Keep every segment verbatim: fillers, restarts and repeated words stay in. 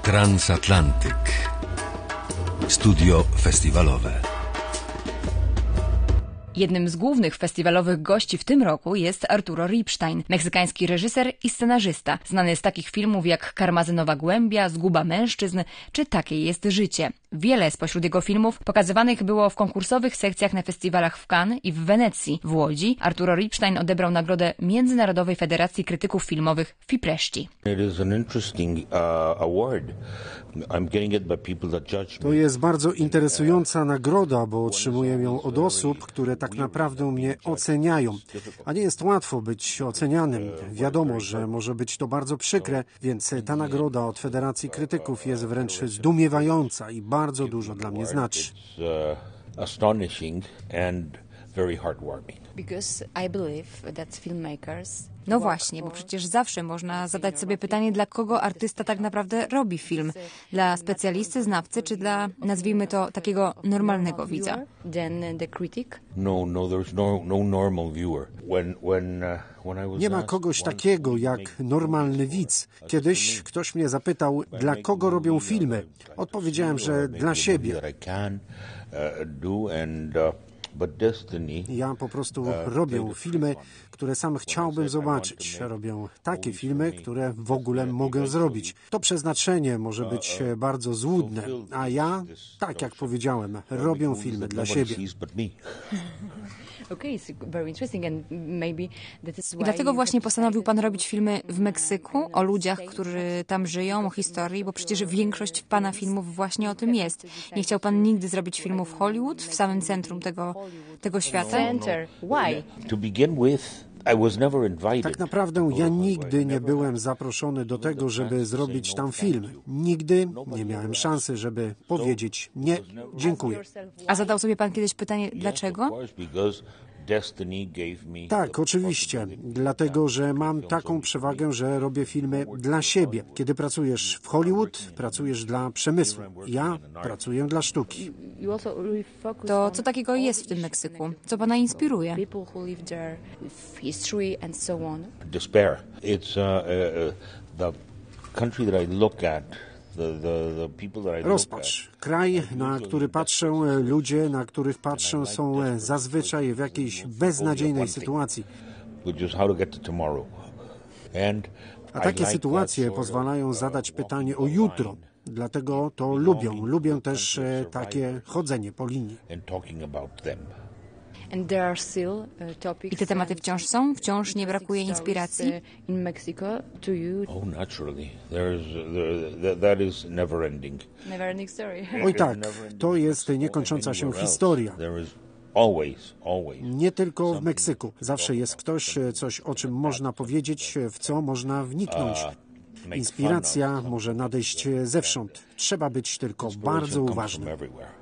Transatlantyk. Studio festiwalowe. Jednym z głównych festiwalowych gości w tym roku jest Arturo Ripstein, meksykański reżyser i scenarzysta, znany z takich filmów jak Karmazynowa głębia, Zguba mężczyzn czy Takie jest życie. Wiele spośród jego filmów pokazywanych było w konkursowych sekcjach na festiwalach w Cannes i w Wenecji. W Łodzi Arturo Ripstein odebrał nagrodę Międzynarodowej Federacji Krytyków Filmowych Fipreszci. To jest bardzo interesująca nagroda, bo otrzymuję ją od osób, które tak naprawdę mnie oceniają. A nie jest łatwo być ocenianym. Wiadomo, że może być to bardzo przykre, więc ta nagroda od Federacji Krytyków jest wręcz zdumiewająca i bardzo dużo dla mnie znaczy. No właśnie, bo przecież zawsze można zadać sobie pytanie, dla kogo artysta tak naprawdę robi film. Dla specjalisty, znawcy, czy dla, nazwijmy to, takiego normalnego widza? Nie ma kogoś takiego jak normalny widz. Kiedyś ktoś mnie zapytał, dla kogo robią filmy. Odpowiedziałem, że dla siebie. Ja po prostu robię filmy, które sam chciałbym zobaczyć. Robię takie filmy, które w ogóle mogę zrobić. To przeznaczenie może być bardzo złudne, a ja, tak jak powiedziałem, robię filmy dla siebie. I dlatego właśnie postanowił pan robić filmy w Meksyku, o ludziach, którzy tam żyją, o historii, bo przecież większość pana filmów właśnie o tym jest. Nie chciał pan nigdy zrobić filmu w Hollywood, w samym centrum tego, tego świata? Tak naprawdę ja nigdy nie byłem zaproszony do tego, żeby zrobić tam film. Nigdy nie miałem szansy, żeby powiedzieć nie, dziękuję. A zadał sobie pan kiedyś pytanie, dlaczego? Tak, oczywiście. Dlatego, że mam taką przewagę, że robię filmy dla siebie. Kiedy pracujesz w Hollywood, pracujesz dla przemysłu. Ja pracuję dla sztuki. To co takiego jest w tym Meksyku? Co pana inspiruje? Despair. It's uh, uh, the country that I look at. Rozpacz. Kraj, na który patrzę, ludzie, na których patrzę, są zazwyczaj w jakiejś beznadziejnej sytuacji. A takie sytuacje pozwalają zadać pytanie o jutro. Dlatego to lubię. Lubię też takie chodzenie po linii. I te tematy wciąż są? Wciąż nie brakuje inspiracji? Oj tak, to jest niekończąca się historia. Nie tylko w Meksyku. Zawsze jest ktoś, coś o czym można powiedzieć, w co można wniknąć. Inspiracja może nadejść zewsząd. Trzeba być tylko bardzo uważnym.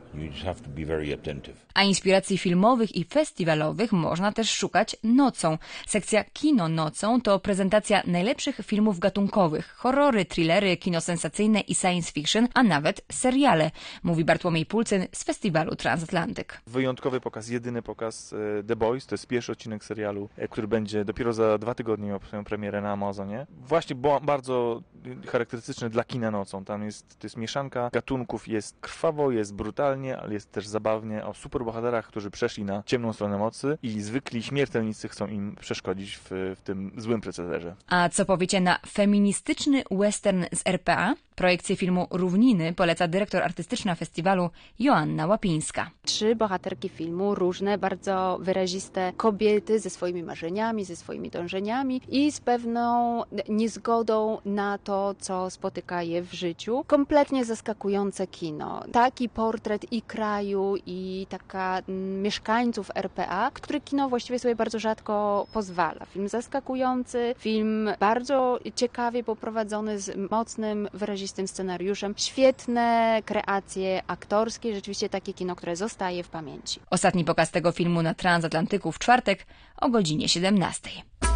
A inspiracji filmowych i festiwalowych można też szukać nocą. Sekcja Kino nocą to prezentacja najlepszych filmów gatunkowych, horrory, thrillery, kino sensacyjne i science fiction, a nawet seriale, mówi Bartłomiej Pulcyn z festiwalu Transatlantyk. Wyjątkowy pokaz, jedyny pokaz The Boys, to jest pierwszy odcinek serialu, który będzie dopiero za dwa tygodnie miał swoją premierę na Amazonie. Właśnie bardzo charakterystyczny dla kina nocą. Tam jest, to jest mieszanka gatunków, jest krwawo, jest brutalnie, ale jest też zabawnie o superbohaterach, którzy przeszli na ciemną stronę mocy i zwykli śmiertelnicy chcą im przeszkodzić w, w tym złym procederze. A co powiecie na feministyczny western z R P A? Projekcję filmu Równiny poleca dyrektor artystyczna festiwalu Joanna Łapińska. Trzy bohaterki filmu, różne, bardzo wyraziste kobiety ze swoimi marzeniami, ze swoimi dążeniami i z pewną niezgodą na to, co spotyka je w życiu. Kompletnie zaskakujące kino. Taki portret i kraju, i taka m, mieszkańców R P A, który kino właściwie sobie bardzo rzadko pozwala. Film zaskakujący, film bardzo ciekawie poprowadzony z mocnym, wyrazistym scenariuszem. Świetne kreacje aktorskie, rzeczywiście takie kino, które zostaje w pamięci. Ostatni pokaz tego filmu na Transatlantyku w czwartek o godzinie siedemnastej.